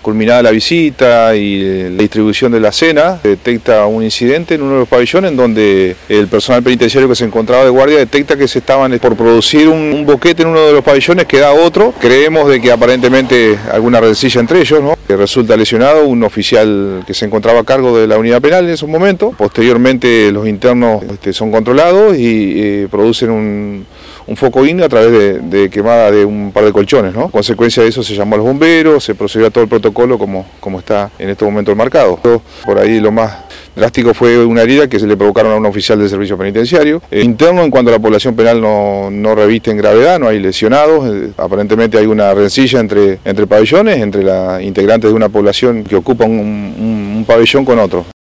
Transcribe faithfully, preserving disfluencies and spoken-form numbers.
culminada la visita y la distribución de la cena, detecta un incidente en uno de los pabellones en donde el personal penitenciario que se encontraba de guardia detecta que se estaban por producir un, un boquete en uno de los pabellones que da otro. Creemos de que aparentemente alguna rencilla entre ellos, ¿no? Que resulta lesionado un oficial que se encontraba a cargo de la unidad penal en esos momentos. Posteriormente los internos este, son controlados y eh, producen un, un foco indio a través de, de quemada de un par de colchones, ¿no? En consecuencia de eso se llamó a los bomberos, se procedió a todo el protocolo como, como está en este momento marcado. Por ahí lo más drástico fue una herida que se le provocaron a un oficial del servicio penitenciario. Eh, interno, en cuanto a la población penal, no, no reviste en gravedad, no hay lesionados. Eh, aparentemente hay una rencilla entre, entre pabellones, entre la integrantes de una población que ocupa un, un, un pabellón con otro.